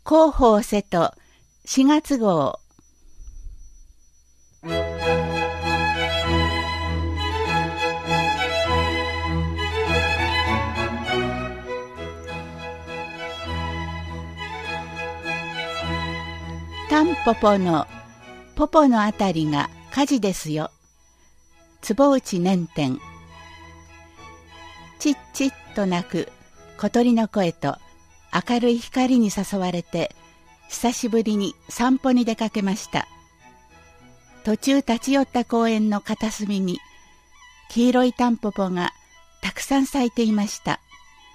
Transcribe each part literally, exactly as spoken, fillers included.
広報瀬戸しがつ号。タンポポのポポのあたりが火事ですよ。坪内念天。チッチッと鳴く小鳥の声と明るい光に誘われて久しぶりに散歩に出かけました。途中立ち寄った公園の片隅に黄色いタンポポがたくさん咲いていました。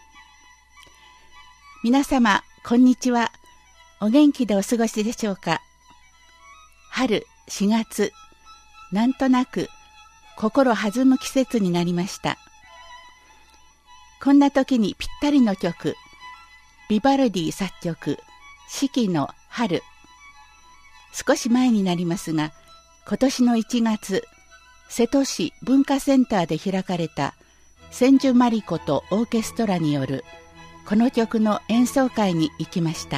皆様こんにちは。お元気でお過ごしでしょうか。春しがつ、なんとなく心弾む季節になりました。こんな時にぴったりの曲、ビバルディ作曲、四季の春。少し前になりますが、今年のいちがつ、瀬戸市文化センターで開かれた千住真理子とオーケストラによるこの曲の演奏会に行きました。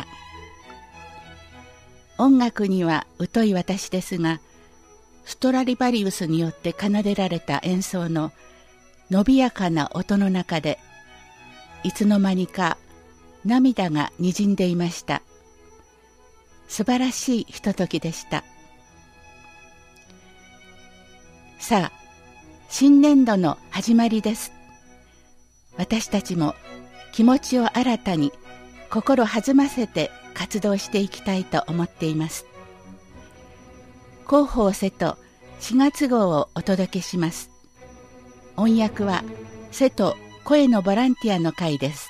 音楽には疎い私ですが、ストラリバリウスによって奏でられた演奏の伸びやかな音の中で、いつの間にか涙がにじんでいました。素晴らしいひとときでした。さあ、新年度の始まりです。私たちも気持ちを新たに心弾ませて活動していきたいと思っています。広報瀬戸しがつ号をお届けします。音訳は瀬戸声のボランティアの会です。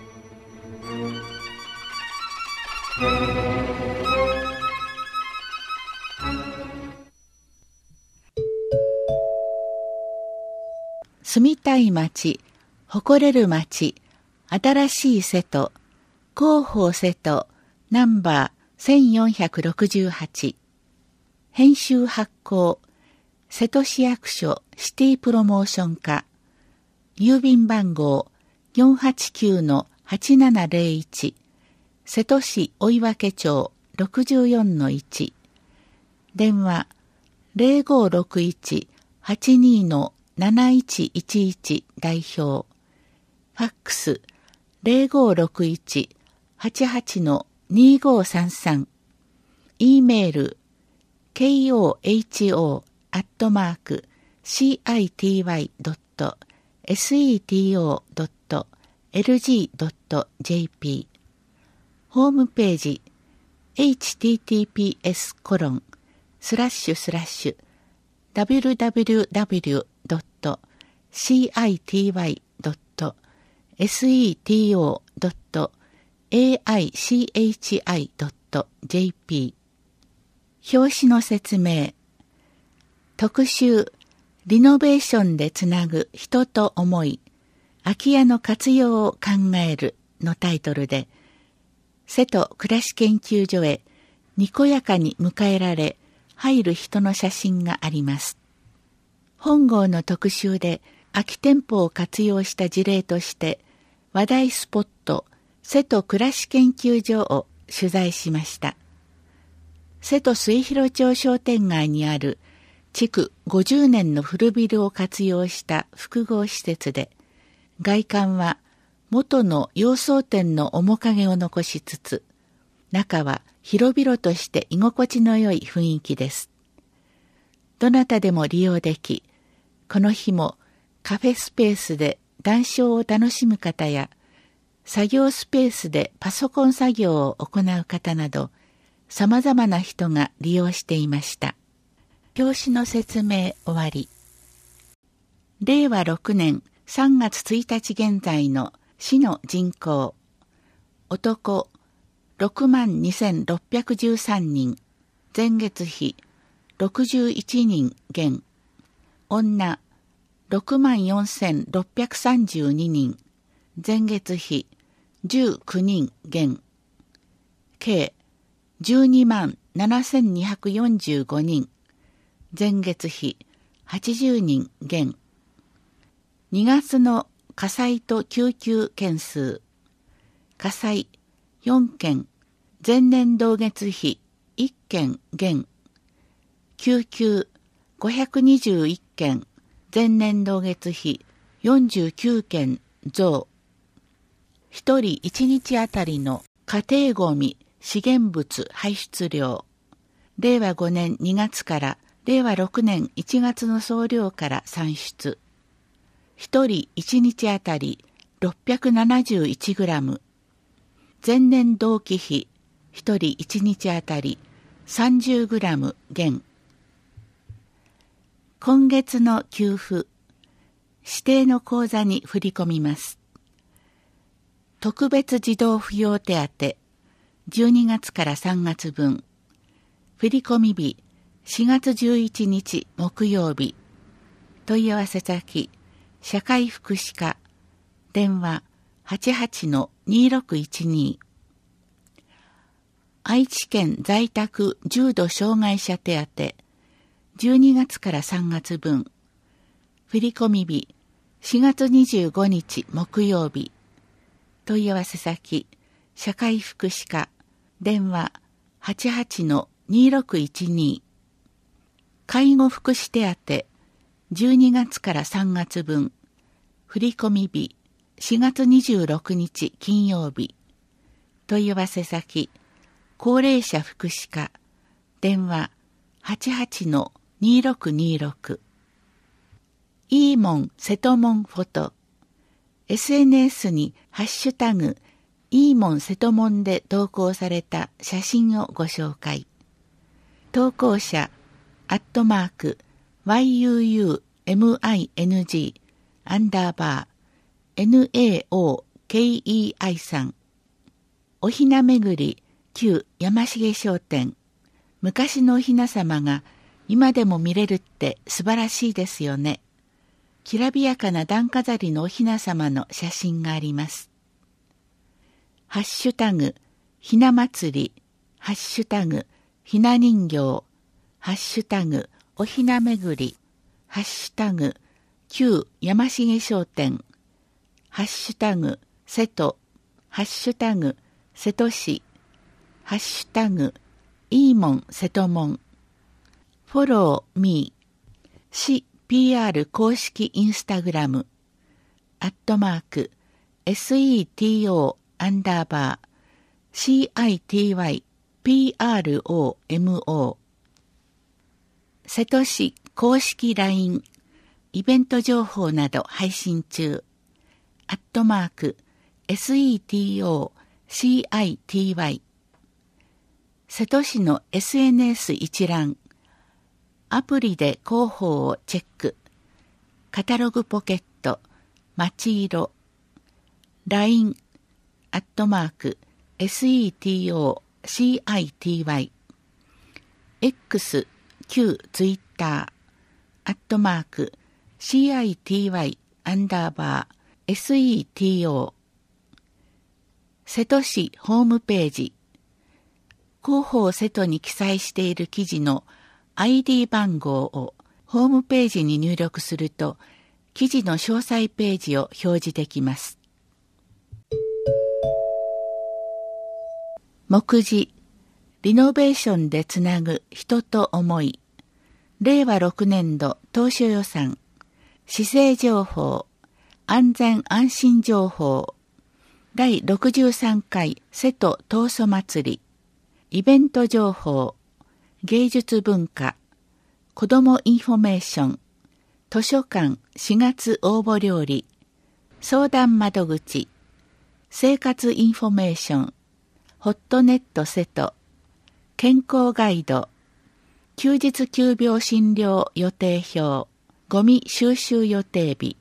住みたい町、誇れる町、新しい瀬戸、広報瀬戸ナンバーせんよんひゃくろくじゅうはち。編集発行、瀬戸市役所シティプロモーション課。郵便番号 よんはちきゅうのはちななゼロいち。瀬戸市追分町 ろくじゅうよんのいち。電話 ゼロごろくいち はちにのなないちいちいち 代表。ファックス ゼロごろくいち はちはちのにごさんさん。E メール ケーオーエイチオー アットマーク シーアイティーワイ ドット セト ドット エルジー ドット ジェーピー。ホームページ エイチティーティーピーエスコロンスラッシュスラッシュ ダブリューダブリューダブリュー ドット シーアイティーワイ ドット セト ドット エーアイシーエイチアイ ドット ジェーピー。表紙の説明。特集リノベーションでつなぐ人と思い、空き家の活用を考えるのタイトルで、瀬戸暮らし研究所へにこやかに迎えられ入る人の写真があります。本号の特集で空き店舗を活用した事例として話題スポット瀬戸暮らし研究所を取材しました。瀬戸末広町商店街にある築ごじゅうねんの古ビルを活用した複合施設で、外観は元の洋装店の面影を残しつつ、中は広々として居心地の良い雰囲気です。どなたでも利用でき、この日もカフェスペースで談笑を楽しむ方や、作業スペースでパソコン作業を行う方など、様々な人が利用していました。表紙の説明終わり。れいわろくねんさんがつついたち現在の市の人口。男ろくまんにせんろっぴゃくじゅうさんにん。前月比ろくじゅういちにん減。女ろくまんよんせんろっぴゃくさんじゅうににん。前月比じゅうきゅうにん減。計じゅうにまんななせんにひゃくよんじゅうごにん。前月比はちじゅうにん減。にがつの火災と救急件数。火災よんけん、 前年同月比いっけん減。救急ごひゃくにじゅういっけん、前年同月比よんじゅうきゅうけん増。ひとりいちにちあたりの家庭ごみ資源物排出量。れいわごねんにがつかられいわろくねんいちがつの総量から算出。ひとりいちにちあたりろっぴゃくななじゅういちグラム。前年同期比ひとりいちにちあたりさんじゅうグラム減。今月の給付、指定の口座に振り込みます。特別児童扶養手当、じゅうにがつからさんがつぶん。振込日、しがつじゅういちにち木曜日。問い合わせ先、社会福祉課、電話 はちはちのにろくいちに。愛知県在宅重度障害者手当、じゅうにがつからさんがつぶん。振込日、しがつにじゅうごにち木曜日。問い合わせ先、社会福祉課、電話 はちはちのにろくいちに。介護福祉手当、じゅうにがつからさんがつぶん。振込日、しがつにじゅうろくにち金曜日。問い合わせ先、高齢者福祉課、電話 はちはちのにろくにろく。いいもん瀬戸門フォト。エスエヌエス にハッシュタグ、いいもん瀬戸門で投稿された写真をご紹介。投稿者、アットマーク、ユーユーエムアイエヌジー、アンダーバー、エヌエーオーケーイーアイ さん。おひなめぐり、旧山重商店。昔のおひな様が今でも見れるって素晴らしいですよね。きらびやかな段飾りのおひな様の写真があります。ハッシュタグ、ひな祭り、ハッシュタグ、ひな人形、ハッシュタグ、おひなめぐり、ハッシュタグ、旧山重商店、ハッシュタグ、瀬戸、ハッシュタグ、瀬戸市、ハッシュタグ、いいもん瀬戸門。フォローミー、市 ピーアール 公式インスタグラム、アットマーク、セト アンダーバー、シーアイティーワイ ピーアールオーエムオー。瀬戸市公式 ライン、イベント情報など配信中、アットマーク、セト シーアイティーワイ。瀬戸市の エスエヌエス 一覧、アプリで広報をチェック、カタログポケット、街色、ライン、アットマーク、セト シーアイティーワイ、X、旧ツイッター、アットマーク、シーアイティーワイ アンダーバー、セト、瀬戸市ホームページ、広報瀬戸に記載している記事の アイディー 番号をホームページに入力すると、記事の詳細ページを表示できます。目次、リノベーションでつなぐ人と思い。れいわろくねんど当初予算。市政情報。安全安心情報。だいろくじゅうさんかい瀬戸東蘇祭り。イベント情報。芸術文化。子どもインフォメーション。図書館しがつ応募料理。相談窓口。生活インフォメーション。ホットネット瀬戸。健康ガイド。休日急病診療予定表。ゴミ収集予定日。